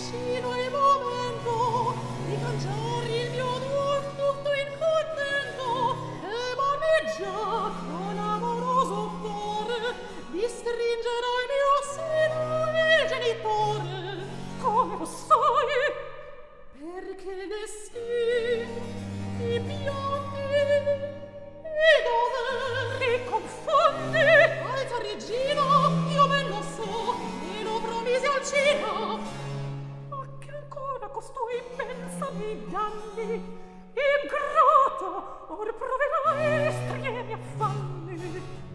vicino il momento di cangiare il mio onor tutto incontento e maneggia con amoroso cuore di stringere al mio seno il genitore. Come lo sai? Perché il destino i pianti e doveri confonde. Alta regina, io ben lo so e lo promisi al cielo, ma che ancora costui pensa mi danni ingrata, or proverai estremi affanni.